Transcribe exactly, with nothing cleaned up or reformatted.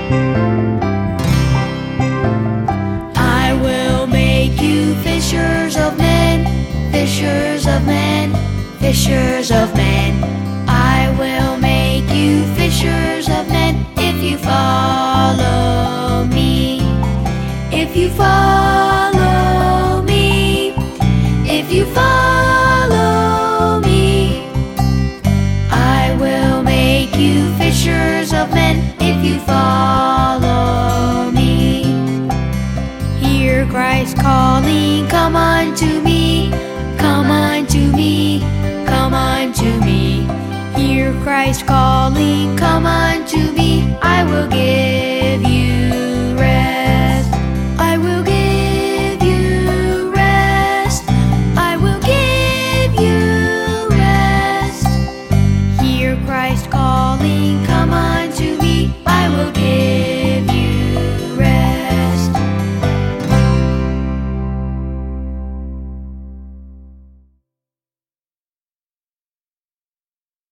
I will make you fishers of men, fishers of men, fishers of men. I will make you fishers of men if you follow me. If you follow me, if you follow me, I will make you fishers of men if you follow me. Hear Christ calling, come unto me, come unto me, come unto me. Hear Christ calling, come unto me.